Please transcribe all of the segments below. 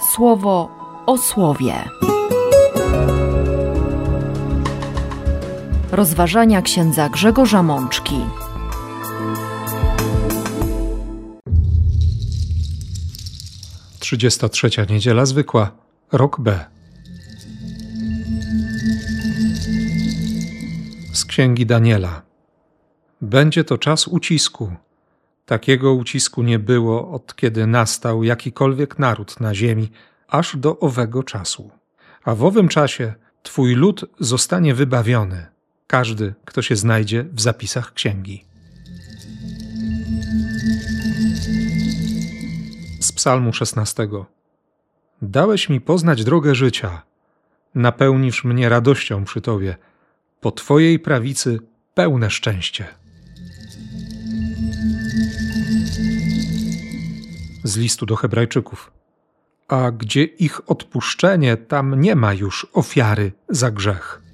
Słowo o słowie. Rozważania księdza Grzegorza Mączki. Trzydziesta trzecia niedziela zwykła, rok B. Z księgi Daniela. Będzie to czas ucisku. Takiego ucisku nie było, od kiedy nastał jakikolwiek naród na ziemi, aż do owego czasu. A w owym czasie Twój lud zostanie wybawiony, każdy, kto się znajdzie w zapisach księgi. Z Psalmu 16. Dałeś mi poznać drogę życia, napełnisz mnie radością przy Tobie, po Twojej prawicy pełne szczęście. Z listu do Hebrajczyków. A gdzie ich odpuszczenie, tam nie ma już ofiary za grzech.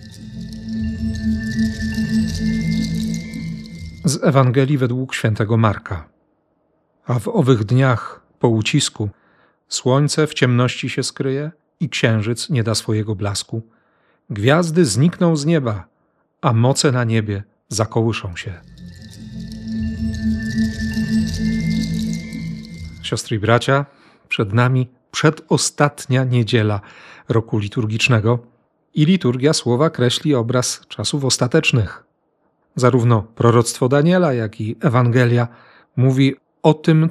Z Ewangelii według świętego Marka. A w owych dniach, po ucisku, słońce w ciemności się skryje i księżyc nie da swojego blasku. Gwiazdy znikną z nieba, a moce na niebie zakołyszą się. Siostry i bracia, przed nami przedostatnia niedziela roku liturgicznego i liturgia słowa kreśli obraz czasów ostatecznych. Zarówno proroctwo Daniela, jak i Ewangelia mówi o tym,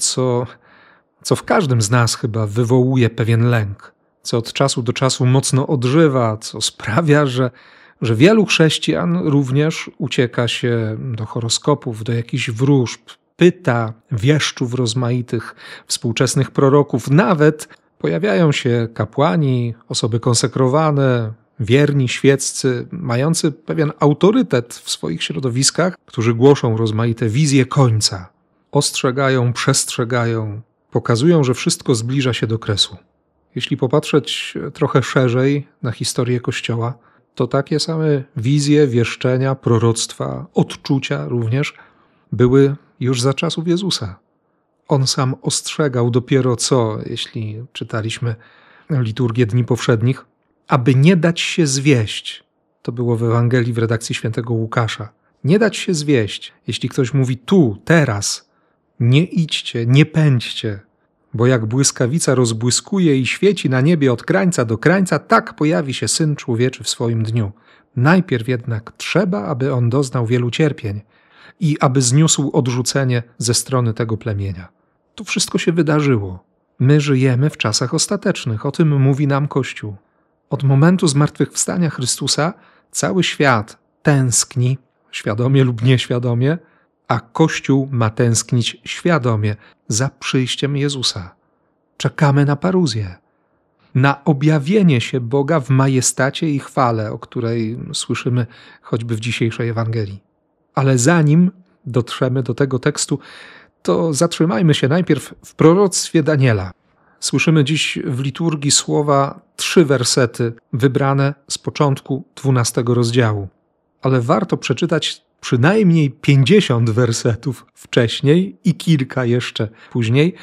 co w każdym z nas chyba wywołuje pewien lęk, co od czasu do czasu mocno odżywa, co sprawia, że wielu chrześcijan również ucieka się do horoskopów, do jakichś wróżb, pyta wieszczów rozmaitych, współczesnych proroków. Nawet pojawiają się kapłani, osoby konsekrowane, wierni, świeccy, mający pewien autorytet w swoich środowiskach, którzy głoszą rozmaite wizje końca. Ostrzegają, przestrzegają, pokazują, że wszystko zbliża się do kresu. Jeśli popatrzeć trochę szerzej na historię Kościoła, to takie same wizje, wieszczenia, proroctwa, odczucia również były już za czasów Jezusa. On sam ostrzegał dopiero co, jeśli czytaliśmy liturgię Dni Powszednich, aby nie dać się zwieść. To było w Ewangelii w redakcji świętego Łukasza. Nie dać się zwieść. Jeśli ktoś mówi tu, teraz, nie idźcie, nie pędźcie, bo jak błyskawica rozbłyskuje i świeci na niebie od krańca do krańca, tak pojawi się Syn Człowieczy w swoim dniu. Najpierw jednak trzeba, aby on doznał wielu cierpień i aby zniósł odrzucenie ze strony tego plemienia. To wszystko się wydarzyło. My żyjemy w czasach ostatecznych, o tym mówi nam Kościół. Od momentu zmartwychwstania Chrystusa cały świat tęskni, świadomie lub nieświadomie, a Kościół ma tęsknić świadomie za przyjściem Jezusa. Czekamy na paruzję, na objawienie się Boga w majestacie i chwale, o której słyszymy choćby w dzisiejszej Ewangelii. Ale zanim dotrzemy do tego tekstu, to zatrzymajmy się najpierw w proroctwie Daniela. Słyszymy dziś w liturgii słowa 3 wersety wybrane z początku 12 rozdziału. Ale warto przeczytać przynajmniej 50 wersetów wcześniej i kilka jeszcze później,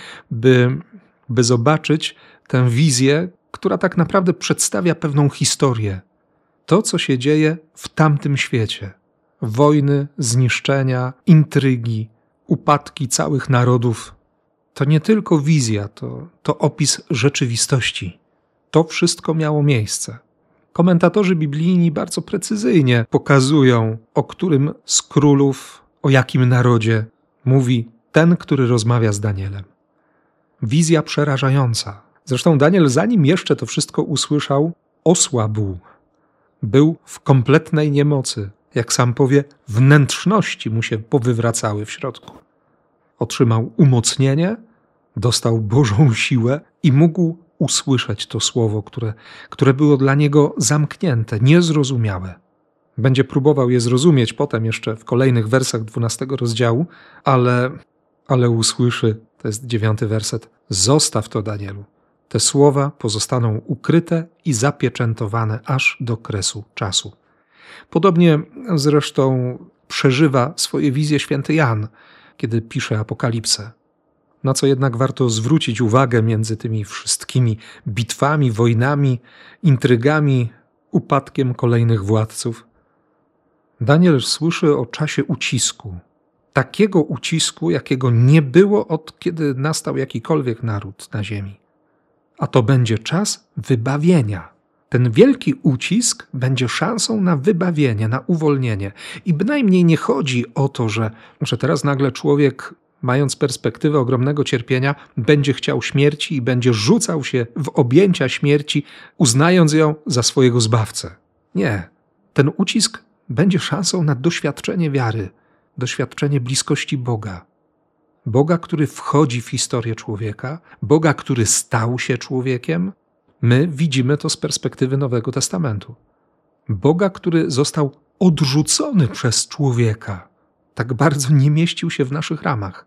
by zobaczyć tę wizję, która tak naprawdę przedstawia pewną historię. To, co się dzieje w tamtym świecie. Wojny, zniszczenia, intrygi, upadki całych narodów. To nie tylko wizja, to opis rzeczywistości. To wszystko miało miejsce. Komentatorzy biblijni bardzo precyzyjnie pokazują, o którym z królów, o jakim narodzie mówi ten, który rozmawia z Danielem. Wizja przerażająca. Zresztą Daniel, zanim jeszcze to wszystko usłyszał, osłabł. Był w kompletnej niemocy. Jak sam powie, wnętrzności mu się powywracały w środku. Otrzymał umocnienie, dostał Bożą siłę i mógł usłyszeć to słowo, które było dla niego zamknięte, niezrozumiałe. Będzie próbował je zrozumieć potem jeszcze w kolejnych wersach 12 rozdziału, ale usłyszy, to jest 9 werset, zostaw to, Danielu. Te słowa pozostaną ukryte i zapieczętowane aż do kresu czasu. Podobnie zresztą przeżywa swoje wizje święty Jan, kiedy pisze Apokalipsę. na co jednak warto zwrócić uwagę między tymi wszystkimi bitwami, wojnami, intrygami, upadkiem kolejnych władców. Daniel słyszy o czasie ucisku. Takiego ucisku, jakiego nie było od kiedy nastał jakikolwiek naród na ziemi. A to będzie czas wybawienia. Ten wielki ucisk będzie szansą na wybawienie, na uwolnienie. I bynajmniej nie chodzi o to, że teraz nagle człowiek, mając perspektywę ogromnego cierpienia, będzie chciał śmierci i będzie rzucał się w objęcia śmierci, uznając ją za swojego zbawcę. Nie. Ten ucisk będzie szansą na doświadczenie wiary, doświadczenie bliskości Boga. Boga, który wchodzi w historię człowieka, Boga, który stał się człowiekiem. My widzimy to z perspektywy Nowego Testamentu. Boga, który został odrzucony przez człowieka, tak bardzo nie mieścił się w naszych ramach.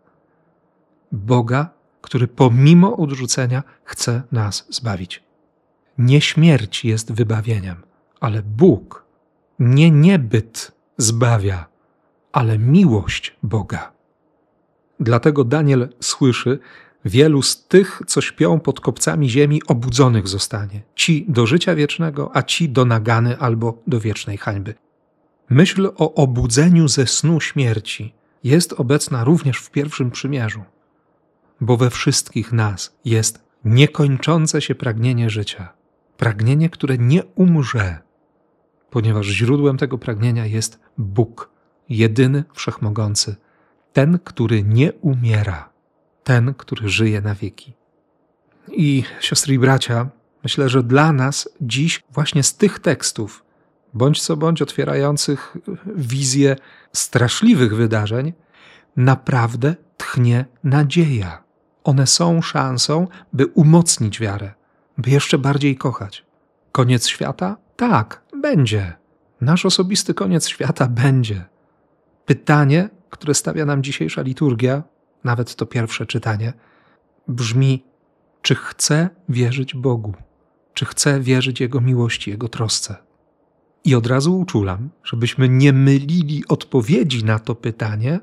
Boga, który pomimo odrzucenia chce nas zbawić. Nie śmierć jest wybawieniem, ale Bóg, nie niebyt zbawia, ale miłość Boga. Dlatego Daniel słyszy, wielu z tych, co śpią pod kopcami ziemi, obudzonych zostanie. Ci do życia wiecznego, a ci do nagany albo do wiecznej hańby. Myśl o obudzeniu ze snu śmierci jest obecna również w pierwszym przymierzu, bo we wszystkich nas jest niekończące się pragnienie życia. Pragnienie, które nie umrze, ponieważ źródłem tego pragnienia jest Bóg, jedyny, wszechmogący, ten, który nie umiera, ten, który żyje na wieki. I siostry i bracia, myślę, że dla nas dziś właśnie z tych tekstów, bądź co bądź otwierających wizję straszliwych wydarzeń, naprawdę tchnie nadzieja. One są szansą, by umocnić wiarę, by jeszcze bardziej kochać. Koniec świata? Tak, będzie. Nasz osobisty koniec świata będzie. Pytanie, które stawia nam dzisiejsza liturgia, nawet to pierwsze czytanie, brzmi: czy chcę wierzyć Bogu? Czy chcę wierzyć Jego miłości, Jego trosce? I od razu uczulam, żebyśmy nie mylili odpowiedzi na to pytanie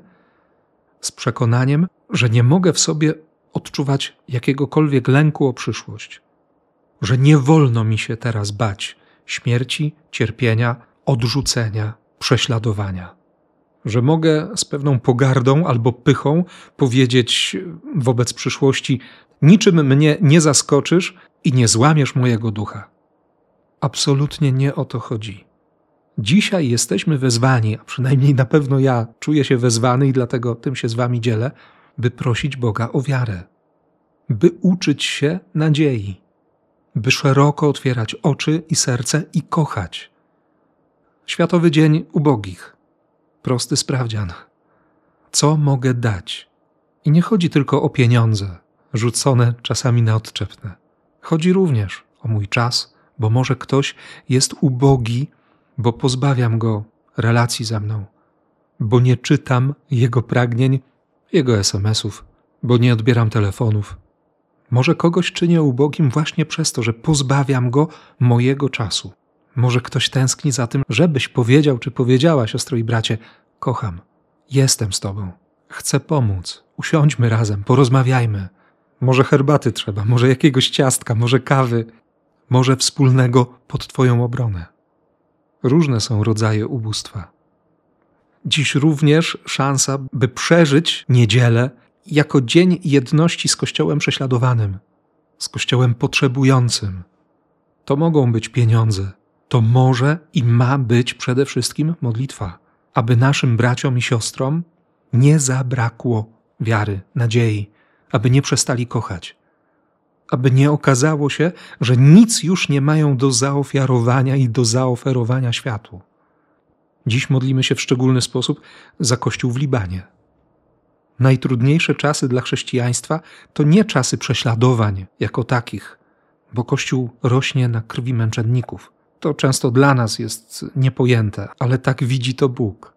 z przekonaniem, że nie mogę w sobie odczuwać jakiegokolwiek lęku o przyszłość, że nie wolno mi się teraz bać śmierci, cierpienia, odrzucenia, prześladowania. Że mogę z pewną pogardą albo pychą powiedzieć wobec przyszłości: niczym mnie nie zaskoczysz i nie złamiesz mojego ducha. Absolutnie nie o to chodzi. Dzisiaj jesteśmy wezwani, a przynajmniej na pewno ja czuję się wezwany i dlatego tym się z wami dzielę, by prosić Boga o wiarę, by uczyć się nadziei, by szeroko otwierać oczy i serce i kochać. Światowy Dzień Ubogich. Prosty sprawdzian. Co mogę dać? I nie chodzi tylko o pieniądze, rzucone czasami na odczepne. Chodzi również o mój czas, bo może ktoś jest ubogi, bo pozbawiam go relacji ze mną, bo nie czytam jego pragnień, jego SMS-ów, bo nie odbieram telefonów. Może kogoś czynię ubogim właśnie przez to, że pozbawiam go mojego czasu. Może ktoś tęskni za tym, żebyś powiedział czy powiedziała, siostro i bracie: kocham, jestem z tobą, chcę pomóc, usiądźmy razem, porozmawiajmy. Może herbaty trzeba, może jakiegoś ciastka, może kawy, może wspólnego pod twoją obronę. Różne są rodzaje ubóstwa. Dziś również szansa, by przeżyć niedzielę jako dzień jedności z Kościołem prześladowanym, z Kościołem potrzebującym. To mogą być pieniądze, to może i ma być przede wszystkim modlitwa, aby naszym braciom i siostrom nie zabrakło wiary, nadziei, aby nie przestali kochać, aby nie okazało się, że nic już nie mają do zaofiarowania i do zaoferowania światu. Dziś modlimy się w szczególny sposób za Kościół w Libanie. Najtrudniejsze czasy dla chrześcijaństwa to nie czasy prześladowań jako takich, bo Kościół rośnie na krwi męczenników. To często dla nas jest niepojęte, ale tak widzi to Bóg.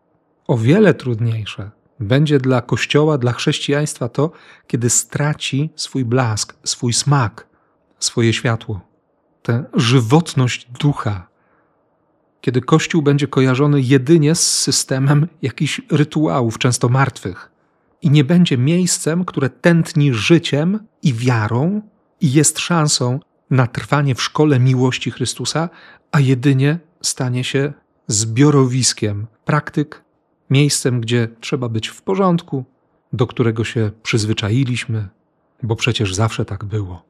O wiele trudniejsze będzie dla Kościoła, dla chrześcijaństwa to, kiedy straci swój blask, swój smak, swoje światło, tę żywotność ducha. Kiedy Kościół będzie kojarzony jedynie z systemem jakichś rytuałów, często martwych. i nie będzie miejscem, które tętni życiem i wiarą i jest szansą na trwanie w szkole miłości Chrystusa, a jedynie stanie się zbiorowiskiem praktyk, miejscem, gdzie trzeba być w porządku, do którego się przyzwyczailiśmy, bo przecież zawsze tak było.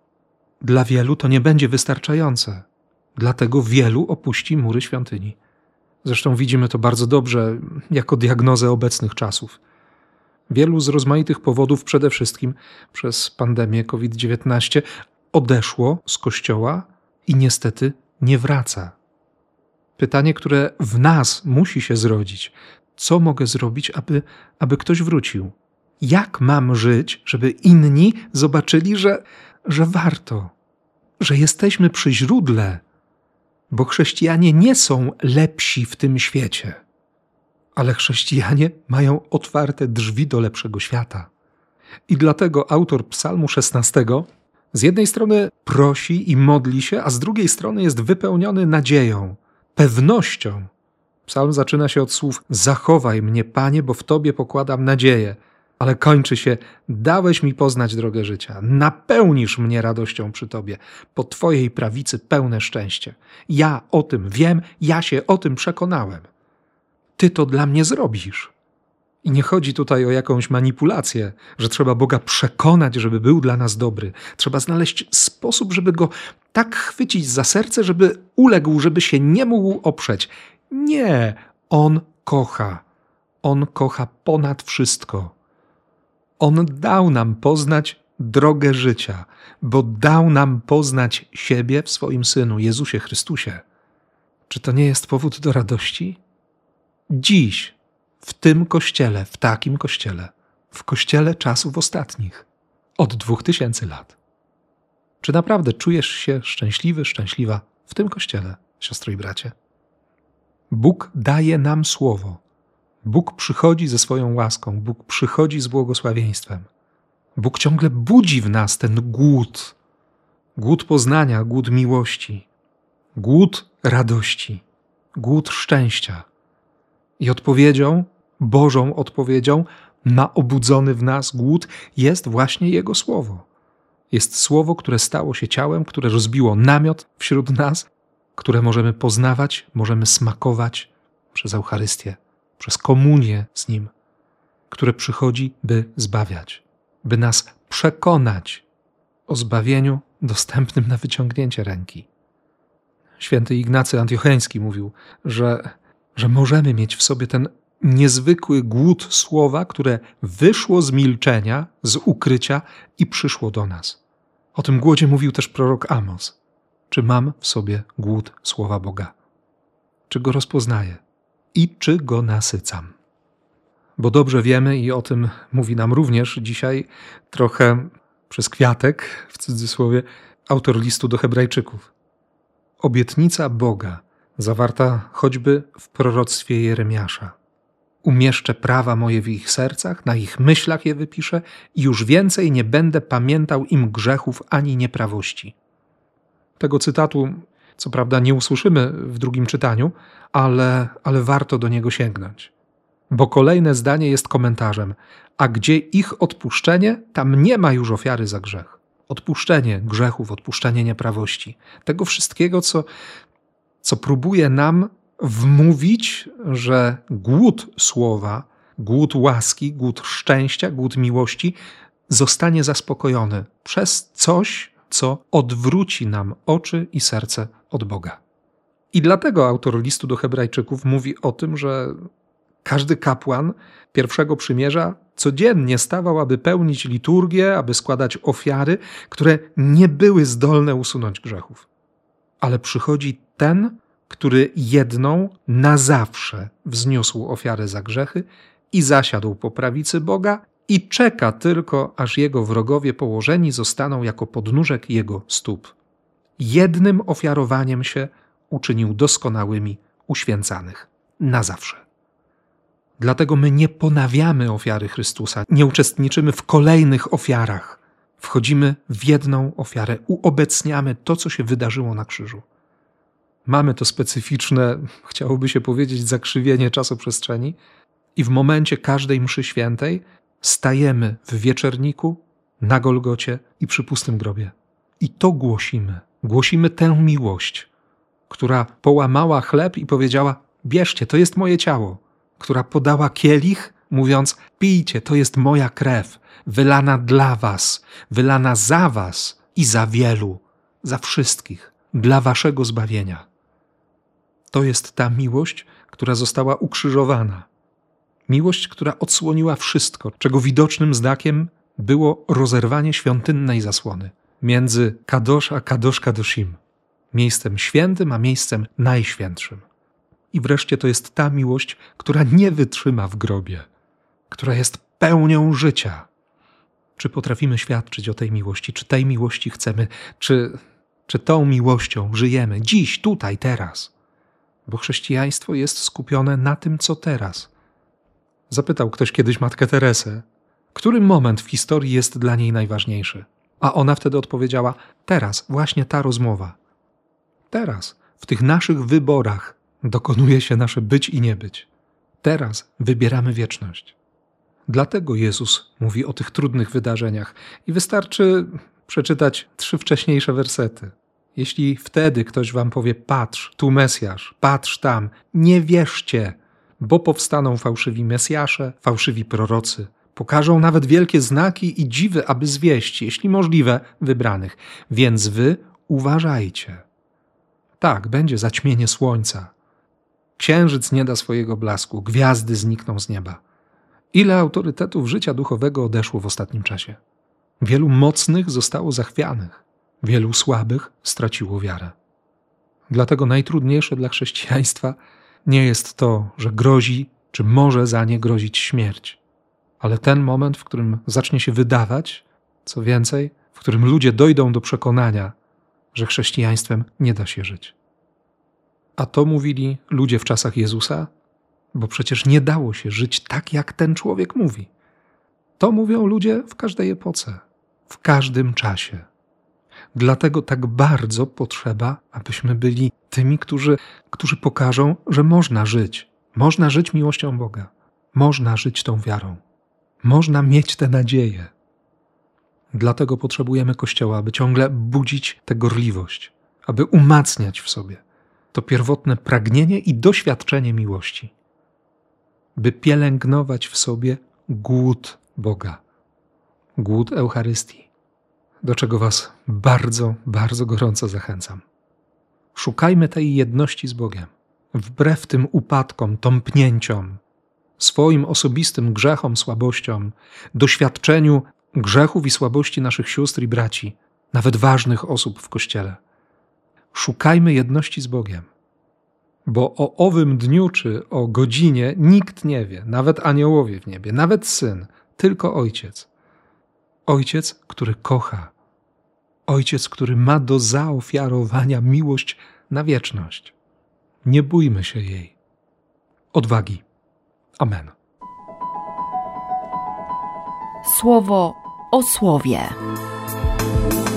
Dla wielu to nie będzie wystarczające, dlatego wielu opuści mury świątyni. Zresztą widzimy to bardzo dobrze jako diagnozę obecnych czasów. Wielu z rozmaitych powodów, przede wszystkim przez pandemię COVID-19, odeszło z Kościoła i niestety nie wraca. Pytanie, które w nas musi się zrodzić: co mogę zrobić, aby ktoś wrócił? Jak mam żyć, żeby inni zobaczyli, że warto, że jesteśmy przy źródle, bo chrześcijanie nie są lepsi w tym świecie, ale chrześcijanie mają otwarte drzwi do lepszego świata. I dlatego autor Psalmu 16 z jednej strony prosi i modli się, a z drugiej strony jest wypełniony nadzieją, pewnością. Psalm zaczyna się od słów: zachowaj mnie, Panie, bo w Tobie pokładam nadzieję. Ale kończy się: dałeś mi poznać drogę życia, napełnisz mnie radością przy Tobie, po Twojej prawicy pełne szczęście. Ja o tym wiem, ja się o tym przekonałem. Ty to dla mnie zrobisz. I nie chodzi tutaj o jakąś manipulację, że trzeba Boga przekonać, żeby był dla nas dobry. Trzeba znaleźć sposób, żeby Go tak chwycić za serce, żeby uległ, żeby się nie mógł oprzeć. Nie, On kocha. On kocha ponad wszystko. On dał nam poznać drogę życia, bo dał nam poznać siebie w swoim Synu, Jezusie Chrystusie. Czy to nie jest powód do radości? Dziś, w tym Kościele, w takim Kościele, w Kościele czasów ostatnich, od 2000 lat. Czy naprawdę czujesz się szczęśliwy, szczęśliwa w tym Kościele, siostro i bracie? Bóg daje nam słowo. Bóg przychodzi ze swoją łaską, Bóg przychodzi z błogosławieństwem. Bóg ciągle budzi w nas ten głód. Głód poznania, głód miłości, głód radości, głód szczęścia. I odpowiedzią, Bożą odpowiedzią na obudzony w nas głód jest właśnie Jego Słowo. Jest Słowo, które stało się ciałem, które rozbiło namiot wśród nas, które możemy poznawać, możemy smakować przez Eucharystię, przez komunię z Nim, które przychodzi, by zbawiać, by nas przekonać o zbawieniu dostępnym na wyciągnięcie ręki. Święty Ignacy Antiocheński mówił, że możemy mieć w sobie ten niezwykły głód słowa, które wyszło z milczenia, z ukrycia i przyszło do nas. O tym głodzie mówił też prorok Amos. Czy mam w sobie głód słowa Boga? Czy go rozpoznaję? I czy go nasycam? Bo dobrze wiemy, i o tym mówi nam również dzisiaj trochę przez kwiatek, w cudzysłowie, autor listu do Hebrajczyków. Obietnica Boga, zawarta choćby w proroctwie Jeremiasza. Umieszczę prawa moje w ich sercach, na ich myślach je wypiszę i już więcej nie będę pamiętał im grzechów ani nieprawości. Tego cytatu, co prawda, nie usłyszymy w drugim czytaniu, ale warto do niego sięgnąć. Bo kolejne zdanie jest komentarzem: a gdzie ich odpuszczenie, tam nie ma już ofiary za grzech. Odpuszczenie grzechów, odpuszczenie nieprawości. Tego wszystkiego, co próbuje nam wmówić, że głód słowa, głód łaski, głód szczęścia, głód miłości zostanie zaspokojony przez coś, co odwróci nam oczy i serce od Boga. I dlatego autor listu do Hebrajczyków mówi o tym, że każdy kapłan pierwszego przymierza codziennie stawał, aby pełnić liturgię, aby składać ofiary, które nie były zdolne usunąć grzechów. Ale przychodzi ten, który jedną na zawsze wzniósł ofiarę za grzechy i zasiadł po prawicy Boga i czeka tylko, aż jego wrogowie położeni zostaną jako podnóżek jego stóp. Jednym ofiarowaniem się uczynił doskonałymi uświęcanych na zawsze. Dlatego my nie ponawiamy ofiary Chrystusa, nie uczestniczymy w kolejnych ofiarach. Wchodzimy w jedną ofiarę, uobecniamy to, co się wydarzyło na krzyżu. Mamy to specyficzne, chciałoby się powiedzieć, zakrzywienie czasoprzestrzeni i w momencie każdej mszy świętej stajemy w wieczerniku, na Golgocie i przy pustym grobie. I to głosimy. Głosimy tę miłość, która połamała chleb i powiedziała: bierzcie, to jest moje ciało. Która podała kielich, mówiąc: pijcie, to jest moja krew, wylana dla was, wylana za was i za wielu, za wszystkich, dla waszego zbawienia. To jest ta miłość, która została ukrzyżowana. Miłość, która odsłoniła wszystko, czego widocznym znakiem było rozerwanie świątynnej zasłony między Kadosz a Kadosz Kadoshim, miejscem świętym a miejscem najświętszym. I wreszcie to jest ta miłość, która nie wytrzyma w grobie, która jest pełnią życia. Czy potrafimy świadczyć o tej miłości? Czy tej miłości chcemy? Czy tą miłością żyjemy dziś, tutaj, teraz? Bo chrześcijaństwo jest skupione na tym, co teraz. Zapytał ktoś kiedyś matkę Teresę, który moment w historii jest dla niej najważniejszy? A ona wtedy odpowiedziała: teraz, właśnie ta rozmowa. Teraz, w tych naszych wyborach dokonuje się nasze być i nie być. Teraz wybieramy wieczność. Dlatego Jezus mówi o tych trudnych wydarzeniach i wystarczy przeczytać 3 wcześniejsze wersety. Jeśli wtedy ktoś wam powie: patrz, tu Mesjasz, patrz tam, nie wierzcie, bo powstaną fałszywi Mesjasze, fałszywi prorocy. Pokażą nawet wielkie znaki i dziwy, aby zwieść, jeśli możliwe, wybranych. Więc wy uważajcie. Tak, będzie zaćmienie słońca. Księżyc nie da swojego blasku, gwiazdy znikną z nieba. Ile autorytetów życia duchowego odeszło w ostatnim czasie? Wielu mocnych zostało zachwianych, wielu słabych straciło wiarę. Dlatego najtrudniejsze dla chrześcijaństwa nie jest to, że grozi, czy może za nie grozić śmierć, ale ten moment, w którym zacznie się wydawać, co więcej, w którym ludzie dojdą do przekonania, że chrześcijaństwem nie da się żyć. A to mówili ludzie w czasach Jezusa, bo przecież nie dało się żyć tak, jak ten człowiek mówi. To mówią ludzie w każdej epoce, w każdym czasie. Dlatego tak bardzo potrzeba, abyśmy byli tymi, którzy pokażą, że można żyć. Można żyć miłością Boga. Można żyć tą wiarą. Można mieć tę nadzieję. Dlatego potrzebujemy Kościoła, aby ciągle budzić tę gorliwość, aby umacniać w sobie to pierwotne pragnienie i doświadczenie miłości, by pielęgnować w sobie głód Boga, głód Eucharystii, do czego was bardzo, bardzo gorąco zachęcam. Szukajmy tej jedności z Bogiem, wbrew tym upadkom, tąpnięciom, swoim osobistym grzechom, słabościom, doświadczeniu grzechów i słabości naszych sióstr i braci, nawet ważnych osób w Kościele. Szukajmy jedności z Bogiem, bo o owym dniu czy o godzinie nikt nie wie, nawet aniołowie w niebie, nawet Syn, tylko Ojciec. Ojciec, który kocha. Ojciec, który ma do zaofiarowania miłość na wieczność. Nie bójmy się jej. Odwagi. Amen. Słowo o słowie.